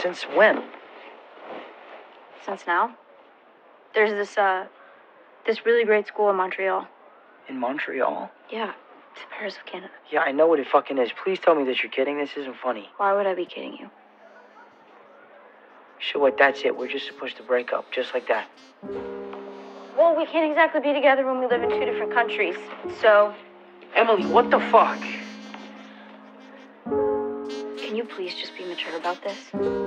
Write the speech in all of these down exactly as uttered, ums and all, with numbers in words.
Since when? Since now. There's this, uh, this really great school in Montreal. In Montreal? Yeah, it's Paris of Canada. Yeah, I know what it fucking is. Please tell me that you're kidding. This isn't funny. Why would I be kidding you? So what, that's it. We're just supposed to break up, just like that. Well, we can't exactly be together when we live in two different countries, so... Emily, what the fuck? Can you please just be mature about this?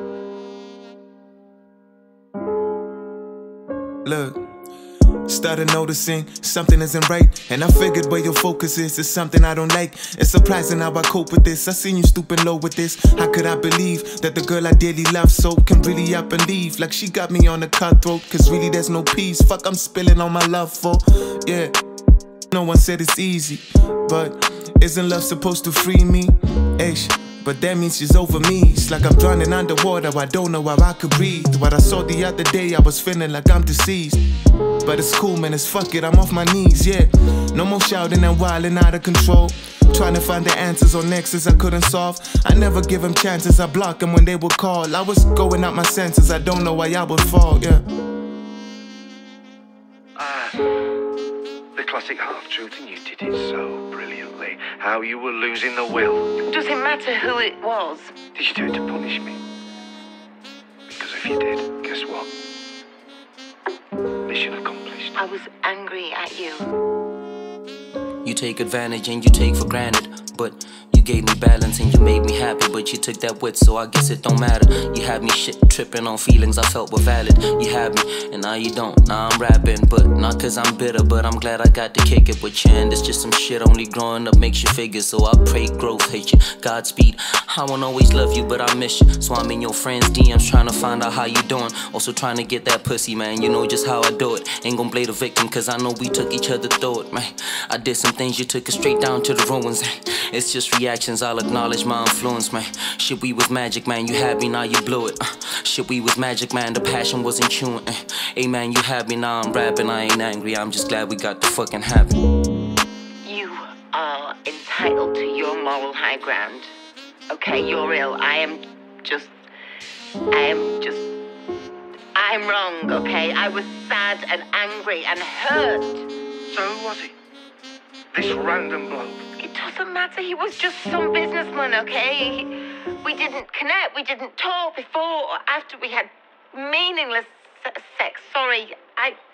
Look, started noticing something isn't right, and I figured where your focus is is something I don't like. It's surprising how I cope with this. I seen you stooping low with this. How could I believe that the girl I dearly love so can really up and leave? Like she got me on the cutthroat, cause really there's no peace. Fuck, I'm spilling all my love for, yeah. No one said it's easy, but isn't love supposed to free me? Ish. But that means she's over me. It's like I'm drowning underwater, I don't know how I could breathe. What I saw the other day, I was feeling like I'm deceased. But it's cool, man, it's fuck it, I'm off my knees, yeah. No more shouting and wilding out of control. Trying to find the answers on nexus I couldn't solve. I never give them chances, I block them when they would call. I was going out my senses, I don't know why I would fall, yeah. Ah, the classic half-truth, and you did it so brilliantly. How you were losing the will. Does it matter who it was? Did you do it to punish me? Because if you did, guess what? Mission accomplished. I was angry at you. You take advantage and you take for granted, but you gave me balance and you made me happy, but you took that wit, so I guess it don't matter. You had me shit tripping on feelings I felt were valid. You had me, and now you don't. Now I'm rapping, but not cause I'm bitter, but I'm glad I got to kick it with you. And it's just some shit only growing up makes you figure, so I pray growth, hate you, Godspeed. I won't always love you, but I miss you, so I'm in your friends' D Ms trying to find out how you doing. Also trying to get that pussy, man, you know just how I do it. Ain't gon' blame the victim, cause I know we took each other through it, man. I did some things, you took it straight down to the ruins. It's just reactions, I'll acknowledge my influence, man. Shit, we was magic, man, you had me, now you blew it. uh, Shit, we was magic, man, the passion wasn't chewing. uh, Hey, man, you had me, now I'm rapping, I ain't angry, I'm just glad we got the fucking happy. You are entitled to your moral high ground. Okay, you're ill. I am just... I am just... I'm wrong, okay? I was sad and angry and hurt. So who was he? This random bloke? It doesn't matter. He was just some businessman, okay? We didn't connect. We didn't talk before or after we had meaningless sex. Sorry. I...